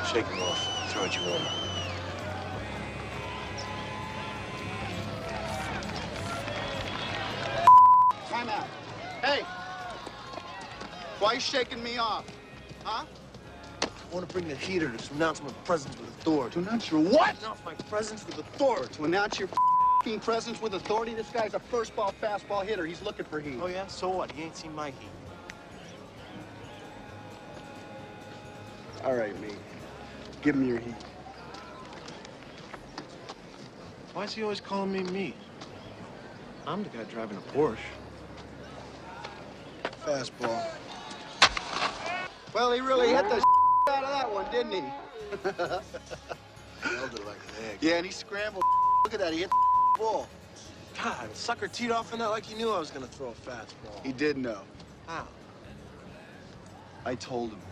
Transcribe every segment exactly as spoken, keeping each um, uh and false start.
Shake him off. Throw what you want. Time out. Hey! Why are you shaking me off? Huh? I want to bring the heater to announce my presence with authority. To announce your what? Announce my presence with authority. To announce your f***ing presence with authority? This guy's a first ball fastball hitter. He's looking for heat. Oh, yeah? So what? He ain't seen my heat. All right, me. Give him your heat. Why is he always calling me me? I'm the guy driving a Porsche. Fastball. Well, he really hit the out of that one, didn't he? Held it like an egg. Yeah, and he scrambled. Look at that. He hit the ball. God, the sucker teed off on that like he knew I was going to throw a fastball. He did know. How? I told him.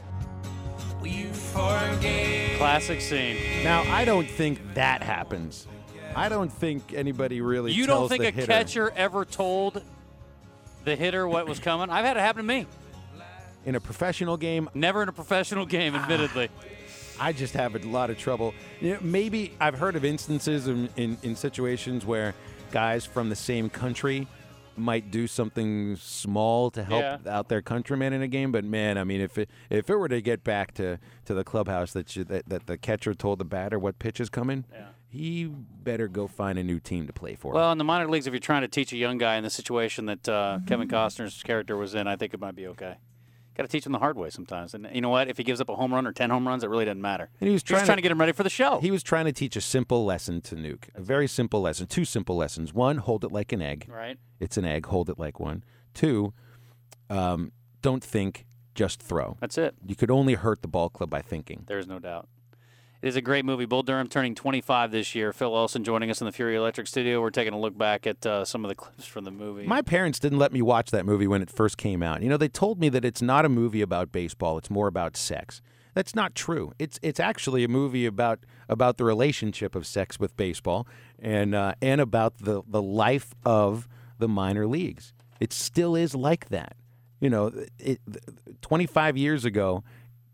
Classic scene. Now, I don't think that happens. I don't think anybody really You tells don't think the a hitter. catcher ever told the hitter what was coming? I've had it happen to me. In a professional game, Never in a professional game, admittedly. I just have a lot of trouble. You know, maybe I've heard of instances in, in, in situations where guys from the same country might do something small to help Yeah. out their countrymen in a game. But man, I mean, if it if it were to get back to, to the clubhouse that, you, that that the catcher told the batter what pitch is coming, Yeah. he better go find a new team to play for. Well, in the minor leagues, if you're trying to teach a young guy in the situation that uh, Kevin Costner's character was in, I think it might be okay. Got to teach him the hard way sometimes. And you know what? If he gives up a home run or ten home runs, it really doesn't matter. And he was He's trying, trying to- to get him ready for the show. He was trying to teach a simple lesson to Nuke. A very simple lesson. Two simple lessons. One, hold it like an egg. Right. It's an egg. Hold it like one. Two, um, don't think, just throw. That's it. You could only hurt the ball club by thinking. There's no doubt. It is a great movie. Bull Durham turning twenty-five this year. Phil Olsen joining us in the Fury Electric studio. We're taking a look back at uh, some of the clips from the movie. My parents didn't let me watch that movie when it first came out. You know, they told me that it's not a movie about baseball. It's more about sex. That's not true. It's it's actually a movie about about the relationship of sex with baseball and uh, and about the, the life of the minor leagues. It still is like that. You know, it, twenty-five years ago,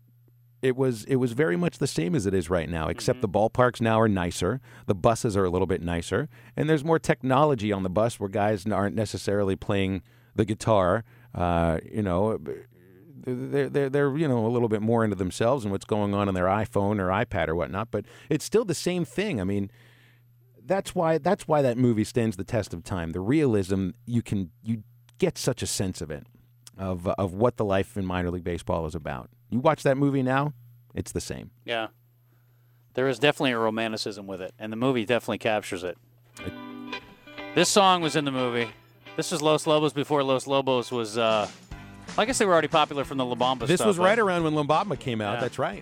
it was it was very much the same as it is right now, except the ballparks now are nicer, the buses are a little bit nicer, and there's more technology on the bus where guys aren't necessarily playing the guitar. Uh, you know, they're, they're they're you know a little bit more into themselves and what's going on on their iPhone or iPad or whatnot. But it's still the same thing. I mean, that's why that's why that movie stands the test of time. The realism, you can you get such a sense of it, of of what the life in minor league baseball is about. You watch that movie now, it's the same. Yeah. There is definitely a romanticism with it, and the movie definitely captures it. This song was in the movie. This was Los Lobos before Los Lobos was, uh, I guess they were already popular from the La Bamba This stuff. was but right around when La Bamba came out. Yeah. That's right.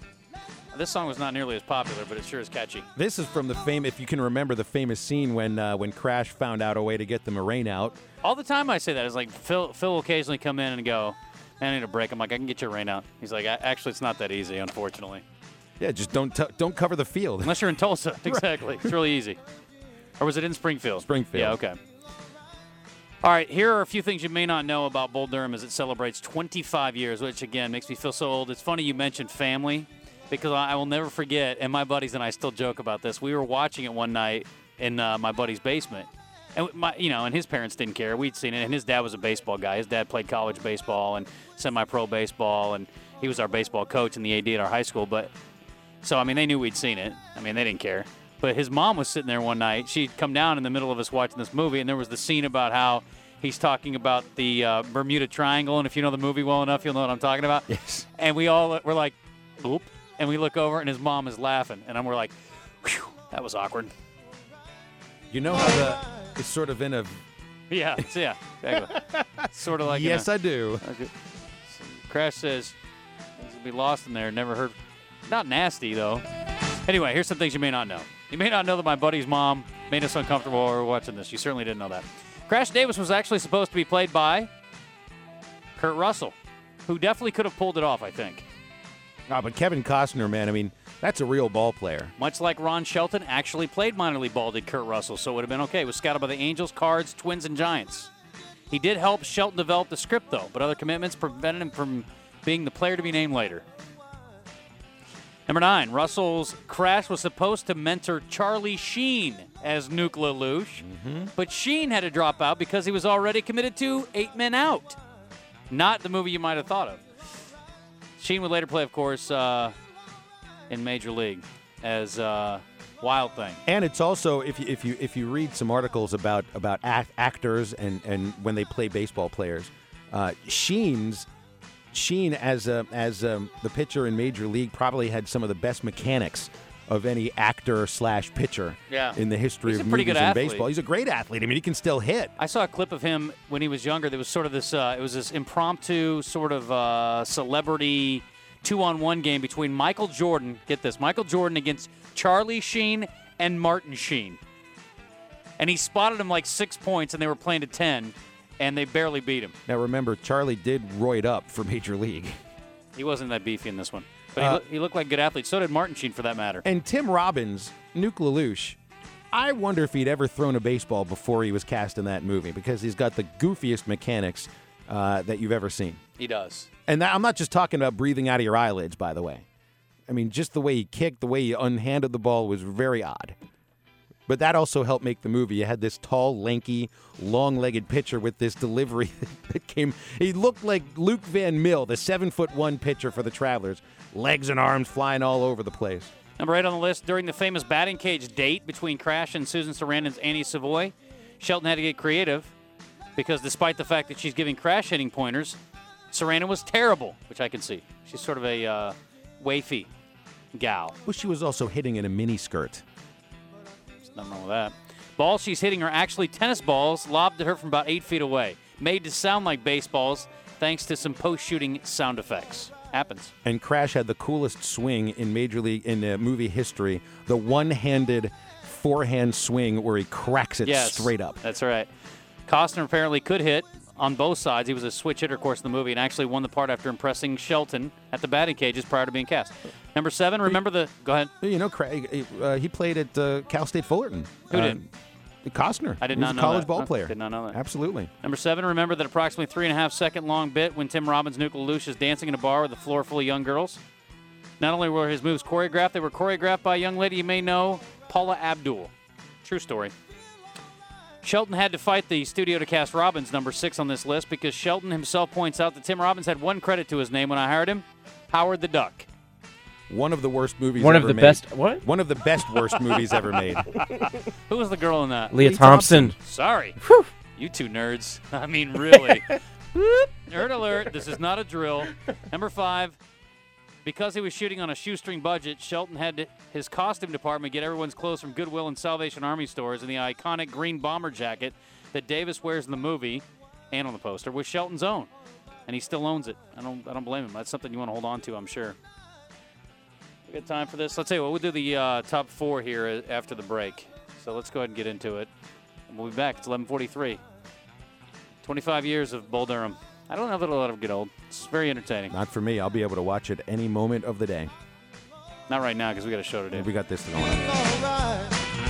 This song was not nearly as popular, but it sure is catchy. This is from the fame, if you can remember the famous scene when uh, when Crash found out a way to get the Moraine out. All the time I say that. It's like Phil, Phil will occasionally come in and go, man, I need a break. I'm like, I can get your rain out. He's like, actually, it's not that easy, unfortunately. Yeah, just don't t- don't cover the field. Unless you're in Tulsa. Exactly. It's really easy. Or was it in Springfield? Springfield. Yeah, okay. All right, here are a few things you may not know about Bull Durham as it celebrates twenty-five years, which, again, makes me feel so old. It's funny you mentioned family because I will never forget, and my buddies and I still joke about this. We were watching it one night in uh, my buddy's basement. And my, you know, and his parents didn't care. We'd seen it, and his dad was a baseball guy. His dad played college baseball and semi-pro baseball, and he was our baseball coach and the A D at our high school. But so, I mean, they knew we'd seen it. I mean, they didn't care. But his mom was sitting there one night. She'd come down in the middle of us watching this movie, and there was the scene about how he's talking about the uh, Bermuda Triangle. And if you know the movie well enough, you'll know what I'm talking about. Yes. And we all were like, oop. And we look over, and his mom is laughing. And I'm, we're like, whew, that was awkward. You know how the it's sort of in a Yeah, it's, yeah, exactly. Sort of like yes, in a, I do. Okay. Crash says he's gonna be lost in there. Never heard. Not nasty though. Anyway, here's some things you may not know. You may not know that my buddy's mom made us uncomfortable while we were watching this. You certainly didn't know that. Crash Davis was actually supposed to be played by Kurt Russell, who definitely could have pulled it off, I think. Oh, but Kevin Costner, man, I mean, that's a real ball player. Much like Ron Shelton actually played minor league ball, did Kurt Russell, so it would have been okay. He was scouted by the Angels, Cards, Twins, and Giants. He did help Shelton develop the script, though, but other commitments prevented him from being the player to be named later. Number nine, Russell's crash was supposed to mentor Charlie Sheen as Nuke LaLoosh, Mm-hmm. but Sheen had to drop out because he was already committed to Eight Men Out. Not the movie you might have thought of. Sheen would later play, of course, uh, in Major League as uh, Wild Thing. And it's also, if you if you if you read some articles about about act, actors and, and when they play baseball players, uh, Sheen's Sheen as a, as um, the pitcher in Major League probably had some of the best mechanics of any actor slash pitcher Yeah. in the history He's of a pretty movies good and athlete. baseball. He's a great athlete. I mean, he can still hit. I saw a clip of him when he was younger. There was sort of this, uh, it was this impromptu sort of uh, celebrity two-on-one game between Michael Jordan, get this, Michael Jordan against Charlie Sheen and Martin Sheen. And he spotted him like six points, and they were playing to ten, and they barely beat him. Now remember, Charlie did roid up for Major League. He wasn't that beefy in this one. But Uh, he, loo- he looked like a good athlete. So did Martin Sheen, for that matter. And Tim Robbins, Nuke LaLoosh, I wonder if he'd ever thrown a baseball before he was cast in that movie because he's got the goofiest mechanics uh, that you've ever seen. He does. And that, I'm not just talking about breathing out of your eyelids, by the way. I mean, just the way he kicked, the way he unhanded the ball was very odd. But that also helped make the movie. You had this tall, lanky, long-legged pitcher with this delivery that came. He looked like Luke Van Mill, the seven-foot-one pitcher for the Travelers. Legs and arms flying all over the place. Number eight on the list, during the famous batting cage date between Crash and Susan Sarandon's Annie Savoy, Shelton had to get creative because despite the fact that she's giving Crash hitting pointers, Sarandon was terrible, which I can see. She's sort of a uh, wafy gal. Well, she was also hitting in a mini-skirt. There's nothing wrong with that. Balls she's hitting are actually tennis balls lobbed at her from about eight feet away, made to sound like baseballs thanks to some post-shooting sound effects. Happens. And Crash had the coolest swing in Major League, in uh, movie history, the one-handed forehand swing where he cracks it Yes, straight up. That's right. Costner apparently could hit on both sides. He was a switch hitter, of course, in the movie, and actually won the part after impressing Shelton at the batting cages prior to being cast. Number seven, remember the... Go ahead. You know, Craig, uh, he played at uh, Cal State Fullerton. Who uh, did? Costner. I did he was not a know college that. ball I player. did not know that. Absolutely. Number seven, remember that approximately three and a half second long bit when Tim Robbins' Nuke LaLoosh is dancing in a bar with a floor full of young girls. Not only were his moves choreographed, they were choreographed by a young lady you may know, Paula Abdul. True story. Shelton had to fight the studio to cast Robbins, number six on this list, because Shelton himself points out that Tim Robbins had one credit to his name when I hired him, Howard the Duck. One of the worst movies One ever of the made. best. What? One of the best worst movies ever made. Who was the girl in that? Leah Lee Thompson. Sorry. You two nerds. I mean, really. Nerd alert. This is not a drill. Number five, because he was shooting on a shoestring budget, Shelton had to, his costume department get everyone's clothes from Goodwill and Salvation Army stores, and the iconic green bomber jacket that Davis wears in the movie and on the poster was Shelton's own. And he still owns it. I don't I don't blame him. That's something you want to hold on to, I'm sure. We got time for this? Let's tell you what, we'll do the uh, top four here after the break. So let's go ahead and get into it. And we'll be back. It's eleven forty-three. twenty-five years of Bull Durham. I don't know that it'll ever get old. It's very entertaining. Not for me. I'll be able to watch it any moment of the day. Not right now because we got a show to do. We got this going on.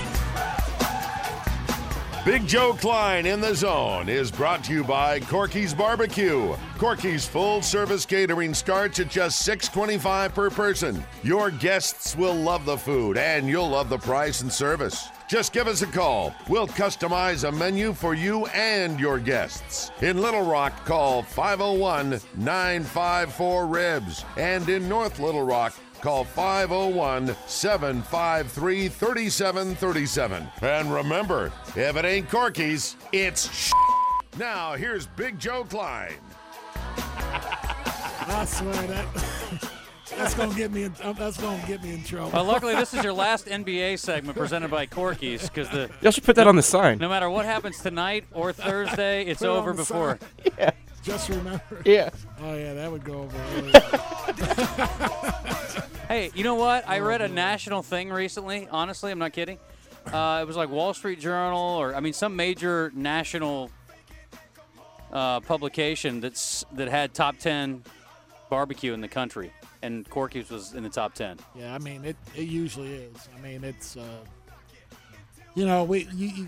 Big Joe Klein in the Zone is brought to you by Corky's Barbecue. Corky's full-service catering starts at just six dollars and twenty-five cents per person. Your guests will love the food, and you'll love the price and service. Just give us a call. We'll customize a menu for you and your guests. In Little Rock, call five oh one, nine five four, R I B S. And in North Little Rock, call five oh one, seven five three, three seven three seven. And remember, if it ain't Corky's, it's sh**. Now, here's Big Joe Klein. I swear that that's gonna get me in, that's gonna get me in trouble. Well, luckily, this is your last N B A segment presented by Corky's because the Y'all should put that on the sign. no matter what happens tonight or Thursday, it's Put it on over the before. side. Yeah. Just remember. Yeah. Oh yeah, that would go over. Really well. Hey, you know what? I read a national thing recently. Honestly, I'm not kidding. Uh, it was like Wall Street Journal, or I mean, some major national uh, publication that's that had top ten barbecue in the country, and Corky's was in the top ten. Yeah, I mean it. It usually is. I mean it's. Uh, you know, we you, you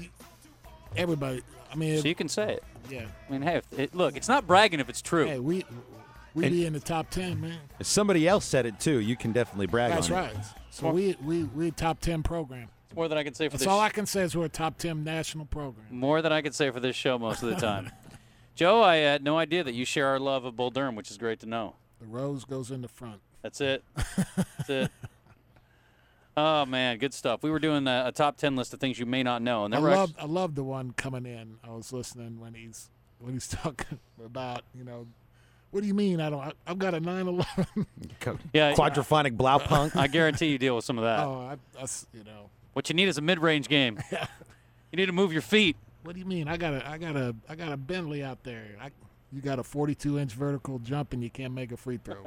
everybody. I mean, So you can say it. yeah. I mean, hey, if it, look, it's not bragging if it's true. Hey, we We'd And- be in the top ten, man. If somebody else said it too, you can definitely brag That's on right. it. So we we we a top ten program. It's more than I can say for That's this. all sh- I can say is we're a top ten national program. More than I can say for this show most of the time. Joe, I had no idea that you share our love of Bull Durham, which is great to know. The rose goes in the front. That's it. That's it. Oh man, good stuff. We were doing a, a top ten list of things you may not know, and I there were love actu- I love the one coming in. I was listening when he's when he's talking about, you know, what do you mean I don't I, I've got a nine eleven. yeah, Quadraphonic Blaupunk. I guarantee you deal with some of that. Oh, I, that's you know. What you need is a mid-range game. You need to move your feet. What do you mean? I got a I got a I got a Bentley out there. I, you got a forty-two inch vertical jump and you can't make a free throw.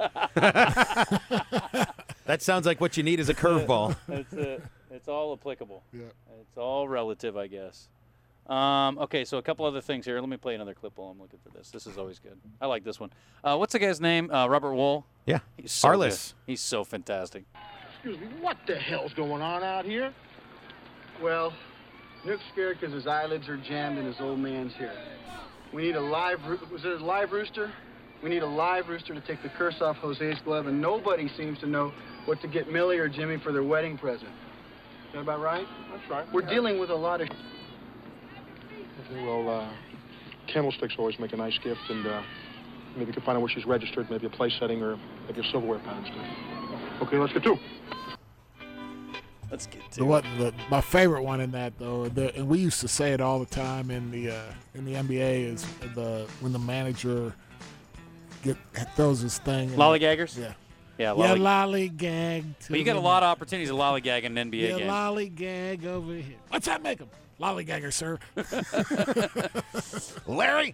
That sounds like what you need is a curveball. That's it. It's all applicable. Yeah. It's all relative, I guess. Um, okay, so a couple other things here. Let me play another clip while I'm looking for this. This is always good. I like this one. Uh, what's the guy's name? Uh, Robert Wool. Yeah. He's so Arliss. good. He's so fantastic. Excuse me, what the hell's going on out here? Well, Nuke's scared because his eyelids are jammed and his old man's here. We need a live, roo- was it a live rooster? We need a live rooster to take the curse off Jose's glove, and nobody seems to know what to get Millie or Jimmy for their wedding present. Is that about right? That's right. We're dealing with a lot of... Okay, well, uh, candlesticks always make a nice gift, and uh, maybe you can find out where she's registered, maybe a place setting or maybe a silverware pattern. Okay, let's get to. Let's get to The it. what the, my favorite one in that though, the, and we used to say it all the time in the uh, in the N B A is the when the manager get throws his thing. and- Lollygaggers? Yeah. Yeah, Yeah, lolly- lollygag. to But you got a the- lot of opportunities to lollygag in an N B A Yeah, game. lollygag over here. What's that make him? Lollygagger, sir. Larry.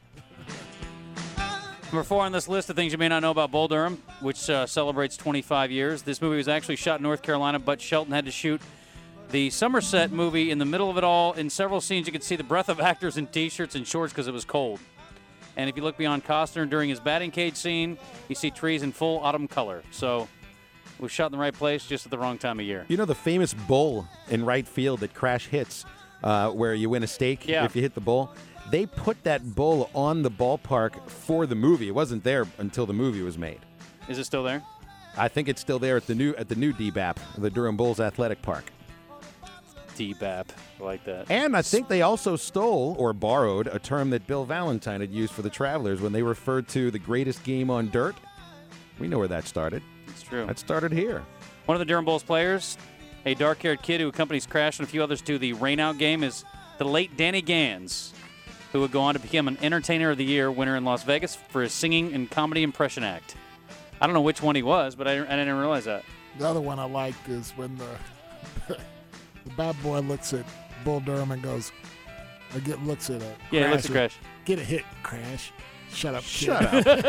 Number four on this list of things you may not know about Bull Durham, which uh, celebrates twenty-five years. This movie was actually shot in North Carolina, but Shelton had to shoot the Somerset movie in the middle of it all. In several scenes, you could see the breath of actors in T-shirts and shorts because it was cold. And if you look beyond Costner during his batting cage scene, you see trees in full autumn color. So it was shot in the right place, just at the wrong time of year. You know the famous bull in right field that Crash hits, uh, where you win a stake Yeah. if you hit the bull? They put that bull on the ballpark for the movie. It wasn't there until the movie was made. Is it still there? I think it's still there at the new at the new D B A P, the Durham Bulls Athletic Park. D B A P. I like that. And I think they also stole or borrowed a term that Bill Valentine had used for the Travelers when they referred to the greatest game on dirt. We know where that started. It's true. That started here. One of the Durham Bulls players, a dark-haired kid who accompanies Crash and a few others to the rainout game, is the late Danny Gans, who would go on to become an Entertainer of the Year winner in Las Vegas for his singing and comedy impression act. I don't know which one he was, but I, I didn't realize that. The other one I liked is when the the bad boy looks at Bull Durham and goes, or get looks at a Yeah, he looks at and- Crash. Get a hit, Crash. Shut up, kid. Shut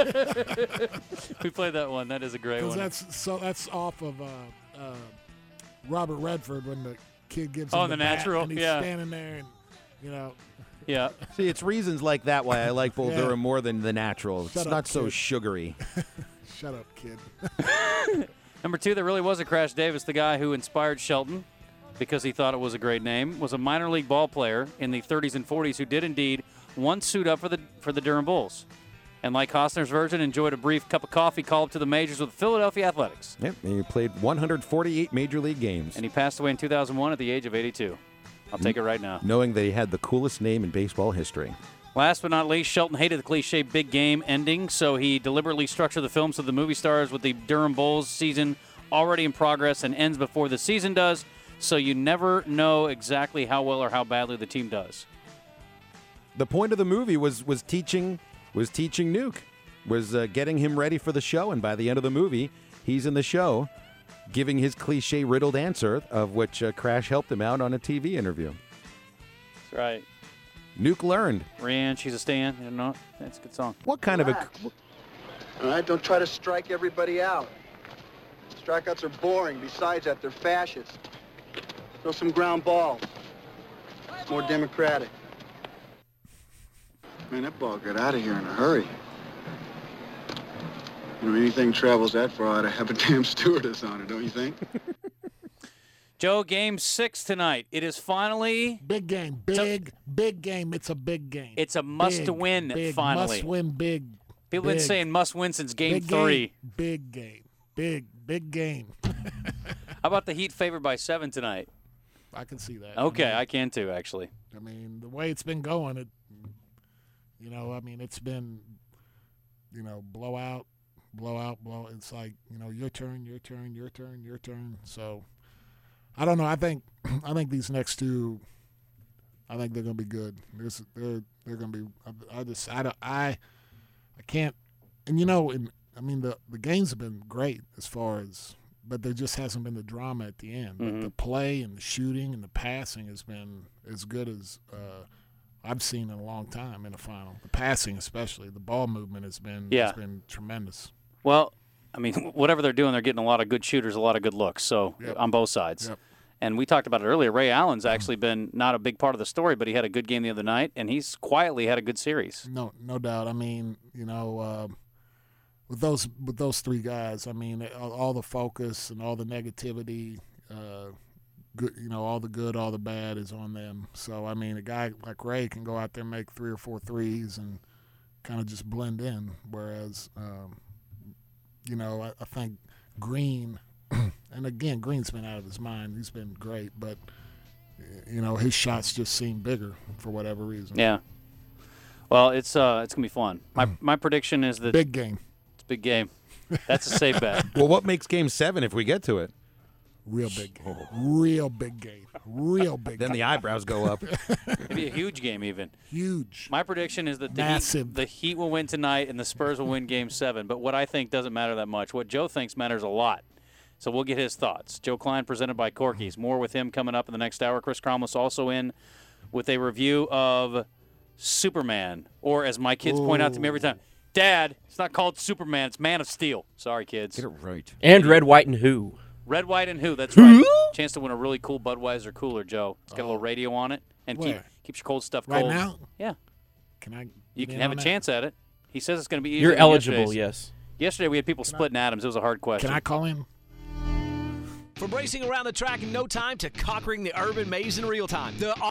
up. We played that one. That is a great Because one. that's so that's off of uh, uh, Robert Redford when the kid gives Oh, him The bat Natural? and he's Yeah. standing there and you know Yeah. See, it's reasons like that why I like Bull Yeah. Durham more than the natural. It's Shut up, not so kid. sugary. shut up, kid. Number two, there really was a Crash Davis, the guy who inspired Shelton because he thought it was a great name, was a minor league ball player in the thirties and forties who did indeed once suit up for the for the Durham Bulls. And like Costner's version, enjoyed a brief cup of coffee call up to the majors with the Philadelphia Athletics. Yep, and he played one hundred forty-eight major league games, And he passed away in two thousand one at the age of eighty-two. I'll take it right now. knowing that he had the coolest name in baseball history. Last but not least, Shelton hated the cliche big game ending, so he deliberately structured the film so the movie stars with the Durham Bulls season already in progress and ends before the season does, so you never know exactly how well or how badly the team does. The point of the movie was was teaching was teaching Nuke, was uh, getting him ready for the show, and by the end of the movie, he's in the show, giving his cliche riddled answer, of which uh, Crash helped him out on a T V interview. That's right. Nuke learned. Rianne, she's a Stan. You know, that's a good song. What kind of a Relax. All right, don't try to strike everybody out. Strikeouts are boring. Besides that, they're fascist. Throw some ground balls. It's more democratic. Man, that ball got out of here in a hurry. You know, anything travels that far, ought to have a damn stewardess on it, don't you think? Joe, game six tonight. It is finally, Big game, big, big game. It's a big game. it's a must Big, to win big, finally. Must win big. People have been Big. saying must win since game Big three. Game. Big game. Big, big game. How about the Heat favored by seven tonight? I can see that. Okay, I, mean, I can too, actually. I mean, the way it's been going, it, you know, I mean, it's been, you know, blowout, blowout, blow. It's like, you know, your turn, your turn, your turn, your turn. So, I don't know. I think, I think these next two, I think they're gonna be good. There's, they're, they're gonna be. I, I just, I don't, I, I can't. And you know, in, I mean, the the games have been great as far as. But there just hasn't been the drama at the end. Mm-hmm. But the play and the shooting and the passing has been as good as uh, I've seen in a long time in a final. The passing, especially the ball movement, has been Yeah. has been tremendous. Well, I mean, whatever they're doing, they're getting a lot of good shooters, a lot of good looks. So Yep. on both sides. Yep. And we talked about it earlier. Ray Allen's actually been not a big part of the story, but he had a good game the other night, and he's quietly had a good series. No, no doubt. I mean, you know, uh, with those with those three guys, I mean, all, all the focus and all the negativity, uh, good, you know, all the good, all the bad is on them. So I mean, a guy like Ray can go out there and make three or four threes and kind of just blend in, whereas, um, you know, I, I think Green, and again, Green's been out of his mind. He's been great, but you know, his shots just seem bigger for whatever reason. Yeah. Well, it's uh, it's gonna be fun. My my prediction is that Big game. it's a big game. That's a safe bet. Well, what makes game seven if we get to it? Real big game. Real big game. Real big Then game. the eyebrows go up. Maybe a huge game even. Huge. My prediction is that the Massive. Heat, the Heat will win tonight and the Spurs will win Game Seven. But what I think doesn't matter that much. What Joe thinks matters a lot. So we'll get his thoughts. Joe Klein, presented by Corky's. More with him coming up in the next hour. Chris Cromless also in with a review of Superman, or as my kids point out to me every time, Dad, it's not called Superman, it's Man of Steel. Sorry, kids. Get it right. And Red, White, and Who. Red, White, and Who. That's right. Chance to win a really cool Budweiser cooler, Joe. It's got a little radio on it and keep Where? keeps your cold stuff Right cold. now? Yeah. Can I? You get can in have on a that? chance at it. He says it's going to be easier You're than eligible, yesterday's. yes. Yesterday we had people splitting atoms. It was a hard question. Can I call him? From racing around the track in no time to conquering the urban maze in real time, the